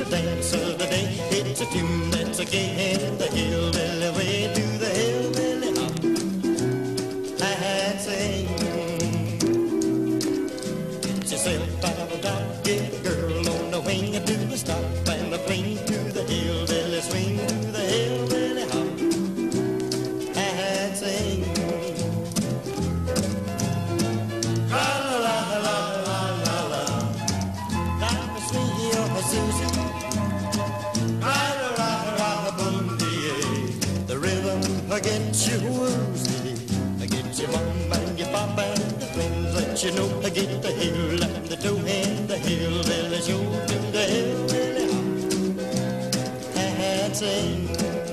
a dance of the day. It's a tune that's a gay in the hillbilly way. Do the hillbilly hop and sing. Get yourself out of dodge, get a girl on the wing, and do the stop and the fling. To the hillbilly swing, to the hillbilly hop and sing. Susie, the rhythm gets you woozy, get your mom and your pop and the friends that you know, get the hill and the toe and the hillbilly show. To the hillbilly hop and sing.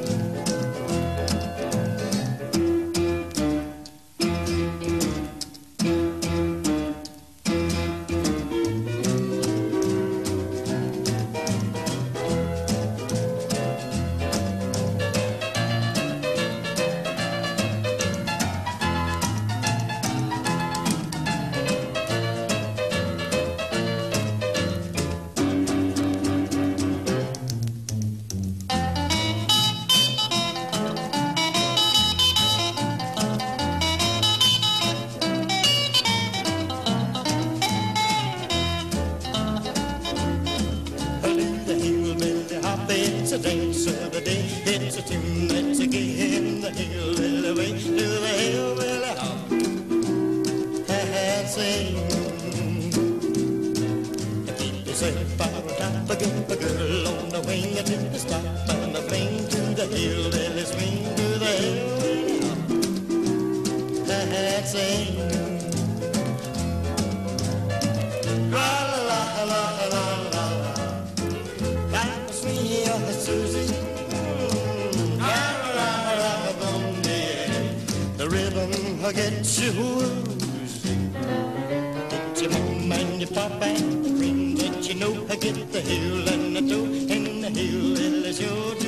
It's a dance of the day. It's a tune that's a gay in the hillbilly way. Do the hillbilly hop and sing. Keep yourself out of top, get the girl on the wing, and do the stop and the fling. To the hillbilly swing, to the hillbilly hop and sing. La la la la la la. Susie, the rhythm gets you woozy. Get your mom and your pop and the friends that you know. Get the hill and the toe and the hill is your